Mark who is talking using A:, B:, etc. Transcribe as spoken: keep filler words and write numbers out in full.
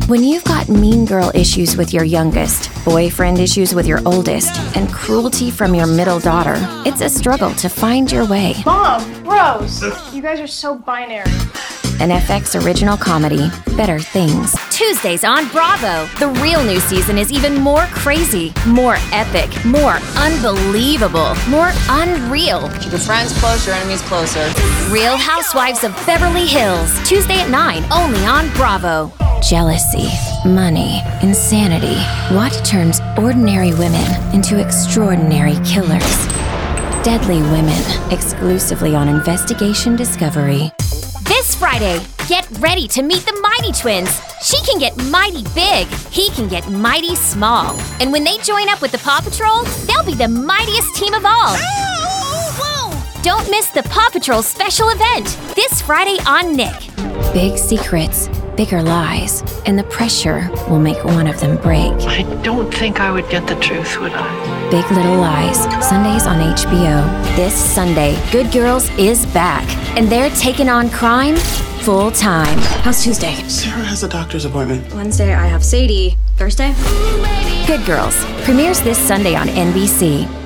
A: When you've got mean girl issues with your youngest, boyfriend issues with your oldest, and cruelty from your middle daughter, it's a struggle to find your way.
B: Mom, Rose, you guys are so binary.
A: An F X original comedy, Better Things.
C: Tuesdays on Bravo. The real new season is even more crazy, more epic, more unbelievable, more unreal.
D: Keep your friends close, your enemies closer.
C: Real Housewives of Beverly Hills. Tuesday at nine, only on Bravo.
A: Jealousy, money, insanity. What turns ordinary women into extraordinary killers? Deadly Women, exclusively on Investigation Discovery.
C: This Friday, get ready to meet the Mighty Twins. She can get mighty big, he can get mighty small. And when they join up with the Paw Patrol, they'll be the mightiest team of all. Whoa. Don't miss the Paw Patrol special event this Friday on Nick.
A: Big secrets, bigger lies, and the pressure will make one of them break.
E: I don't think I would get the truth, would I?
A: Big Little Lies, Sundays on H B O.
C: This Sunday, Good Girls is back, and they're taking on crime full time.
F: How's Tuesday?
G: Sarah has a doctor's appointment.
F: Wednesday, I have Sadie. Thursday?
C: Good Girls premieres this Sunday on N B C.